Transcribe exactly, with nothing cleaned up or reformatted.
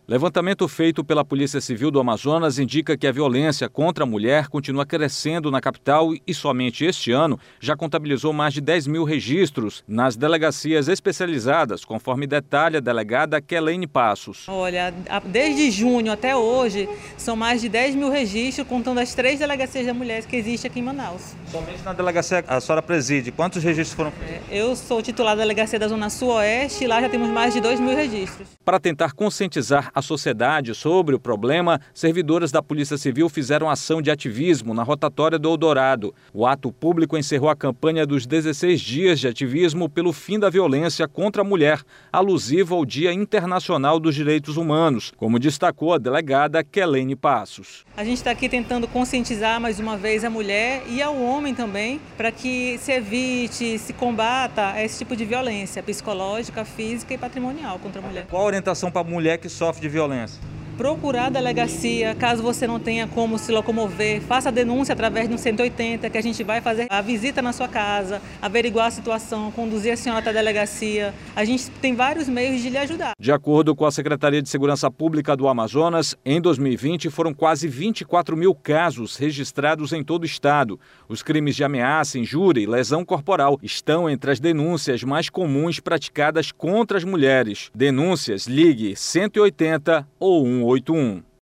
Levantamento feito pela Polícia Civil do Amazonas indica que a violência contra a mulher continua crescendo na capital e somente este ano já contabilizou mais de dez mil registros nas delegacias especializadas, conforme detalha a delegada Kelene Passos. Olha, desde junho até hoje são mais de dez mil registros, contando as três delegacias da mulher que existem aqui em Manaus. Somente na delegacia a senhora preside, quantos registros foram feitos? Eu sou titular da delegacia da Zona Sul-Oeste e lá já temos mais de dois mil registros. Para tentar conscientizar a sociedade sobre o problema, servidoras da Polícia Civil fizeram ação de ativismo na rotatória do Eldorado. O ato público encerrou a campanha dos dezesseis dias de ativismo pelo fim da violência contra a mulher, alusivo ao Dia Internacional dos Direitos Humanos, como destacou a delegada Kelene Passos. A gente está aqui tentando conscientizar mais uma vez a mulher e ao homem também, para que se evite, se combata esse tipo de violência psicológica, física e patrimonial contra a mulher. Qual a orientação para a mulher que sofre de violência? Procurar a delegacia, caso você não tenha como se locomover, faça a denúncia através do cento e oitenta, que a gente vai fazer a visita na sua casa, averiguar a situação, conduzir a senhora até a delegacia. A gente tem vários meios de lhe ajudar. De acordo com a Secretaria de Segurança Pública do Amazonas, em dois mil e vinte foram quase vinte e quatro mil casos registrados em todo o estado. Os crimes de ameaça, injúria e lesão corporal estão entre as denúncias mais comuns praticadas contra as mulheres. Denúncias, ligue cento e oitenta ou cento e oitenta e um.